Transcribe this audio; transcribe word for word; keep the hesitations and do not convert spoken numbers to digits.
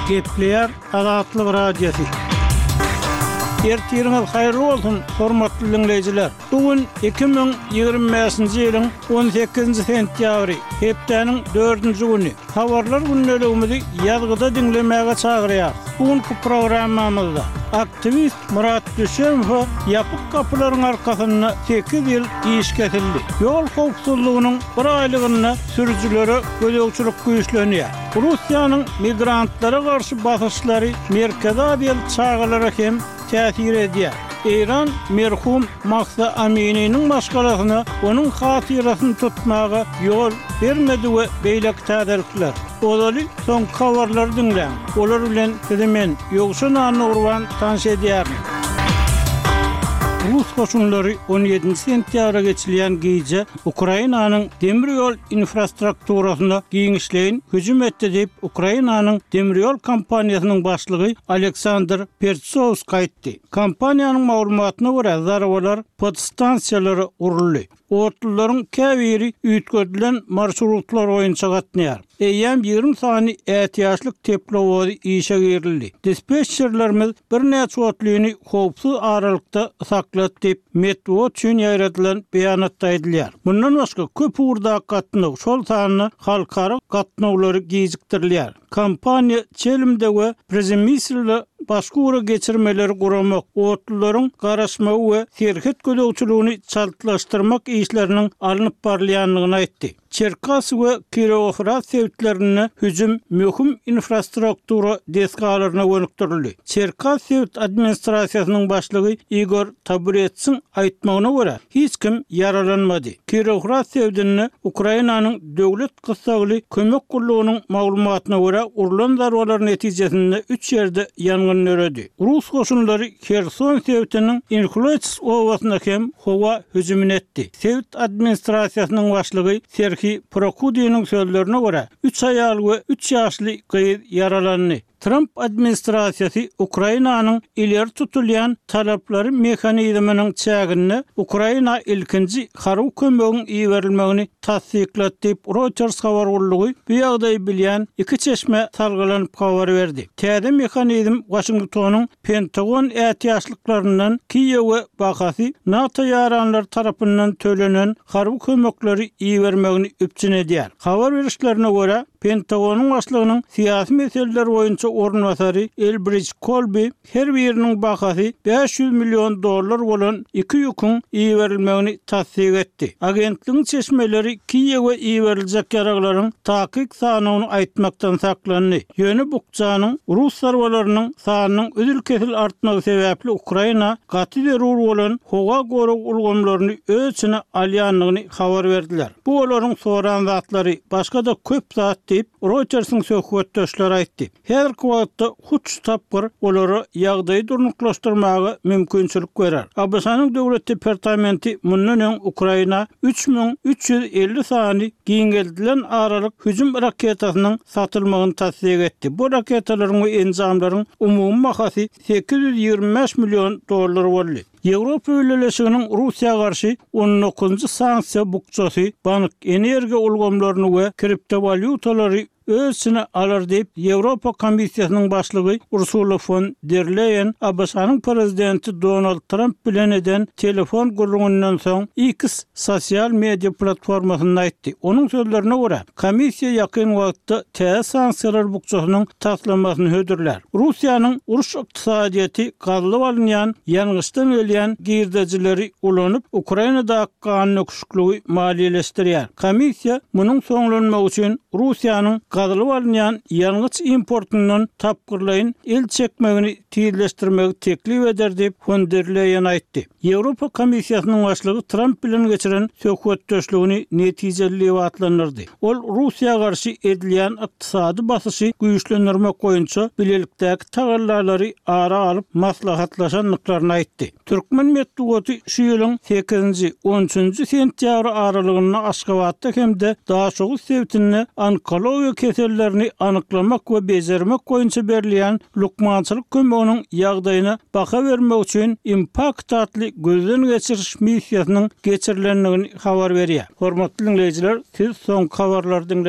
Gepleyer Azatlyk Radiosu. Ertiriniz hayırlı olsun, hormatly dinleyijiler. Bugün iki bin ýygrymyňky ýylyň on sekizinji sentýabry, hepdeniň dördünji güni. Habarlar günnäligimizi ýazgyda dinlemäge çagyrýar. Bugünkü programmamyzda aktivist Murat Düşemow ýapyk kapylaryň arkasynda sekiz ýyl iş kesildi. Ýol howpsuzlygynyň bir aýlygyna sürüjilere gödäwçilik güýçlenýär. Russiýanyň migrantlara garşy basyşlary Merkezi Aziýa çağalara hem täsir edýär. İran merhum Mahsa Amini'nin başkalasyna onun hatyrasyny tutmaga ýol bermedi we beýlek täderlikler. Olaly soň habarlar dinleň. Olar bilen men ýogşun anurwan tanış edýär. Rus koşunları on ýedinji sentýabra geçilen gece Ukrainanyň demir ýol infrastrukturasyna giňişleýin hüjüm etdi diýip Ukrainanyň demir ýol kompaniýasynyň başlygy Aleksandr Pertsovski aýtdy. Kompaniýanyň maglumatyna görä zarabalar podstansiýalary uruldy. Ortularyň käbiri üýtgedilen marşrutlar boýunça gatnaýar. Eýýäm ýygrimi sany ätiýaşlyk teplowozy işe girildi. Dispetçerlerimiz bir näçe otlyny howpsuz aralykda saklat diýip metro üçin ýaratylan beýanatda edilýär. Bundan başga köp urda gatnaw şol sanyny halkara gatnawlary gijikdirilýär. Kompaniýa çelimde we prezimisli başga ura geçirmeleri guramak, otluların garaşmağı ve serhet gödäwçiligini çaltlaşdyrmak işlerinin alınıp barlayanlygyny aýtdy. Çerkas we Kirovohrad sewtlerine hüjüm möhüm infrastruktura deskalaryna gönükdirildi. Çerkas sewt administrasiýasynyň başlygy Igor Taburetsin aýtmagyna görä hiç kim yaralanmady. Kirovohrad sewtini Ukrainanyň döwlet gysgaly kömek gullugynyň maglumatyna görä urulan zarbalar netijesinde üç ýerde ýangyn öredi. Rus goşunlary Kherson sewtiniň Inhluets owasyna hem howa hüjüm etdi. Sewt administrasiýasynyň başlygy Serhiy Prokudynyň sözlerine görä üç aýal we üç ýaşly gyz yaralandy. Trump administrasiýasy Ukrainanyň ileri tutulýan talaplary mehanizminiň çägini Ukraina ilkinji haryw kömegiň iýerilmegini tasdiklat diýip Reuters habar gullugy bu ýagdaýy bilýän iki çeşme salgylanyp habar berdi. Täze mehanizm Washingtonyň Pentagon ätiýaşlyklaryndan Kiýew we Bakasy NATO ýaranlar tarapyndan төлenen haryw kömekleri iýermegini üpçün edýär. Habar berişlerine görä Pentagonyň başlygynyň siýasy meseleler boýunça ornwasary Elbridge Colby her biriniň bahasy beş yüz milyon dollar bolan iki ýüküň iýerilmegini tasdik etdi. Agentligiň çeşmeleri Kiýewe iýeriljek ýaraglaryň takyk sanyny aýtmakdan saklandy. Ýöne bukçanyň Rus sarwalarynyň sanynyň ödül kesil artmagy sebäpli Ukraina gaty derur bolan howa gorag ulgamlaryny öz içine alýanlygyny habar berdiler. Bu olaryň soran zatlary başga da köp zat diýip Reuters'ın söhbetdeşleri aýtdy. Her wagtda huç tapyr olary ýagdaýy durnuklaşdyrmagy mümkinçilik berer. A B S-nyň döwlet departamenti mundan Ukraina üç bin üç ýüz elli sany giňeldilen aralyk hüjüm raketasynyň satylmagyny tasdik etdi. Bu raketalaryň we enzamlaryň umumy bahasy sekiz yüz ýygrimi beş milyon dollar boldy. Ýewropa ýöneliginiň Russiýa garşy on dokuzunji sanksiýa bukçasy bank energiýa ulgamlaryny we kriptovalyutalary öz içine alar diýip Ýewropa Komissiýasynyň başlygy Ursula von der Leyen A B S-nyň prezidenti Donald Trump bilen eden telefon gurulmagyndan soň X sosial media platformasyna aýtdy. Onuň sözlerine görä, komissiýa ýakyn wagtda täze sanksiýalar bukçasynyň taslamasyny hödürler. Russiýanyň uruş ykdysadyýaty gazly alynýan ýangyşdan ölýän girdejileri ulanyp Ukrainada ganyň öküşlügi maliýeleşdirýär. Komissiýa munyň soňlanmagy üçin Russiýanyň gazly alynýan ýalňyç importundan tapgyrlaýyn el çekmegini tizleşdirmegi teklip eder diýip von der Leyen aýtdy. Ýewropa Komissiýasynyň başlygy Trump bilen geçiren söhbetdeşligini netijeli atlandyrdy. Ol Russiýa garşy edilýän ykdysady basyşy güýçlendirmek boýunça bilelikdäki tagallarlary ara alyp maslahatlaşanlyklaryny aýtdy. Türkmen medeniýeti şu ýylyň sekizinji on üçünji sentýabr aralygyna Aşgabatda hemde Daşoğu sewtini onkologiýa kesellerini anyklamak we bejermek boýunça berilýän lukmançylyk kömeginiň ýagdaýyna baka bermek üçin Impact adly gözden geçiriş missiýasynyň geçirilenligini habar berýär. Hormatly dinleyijiler, siz soň habarlardan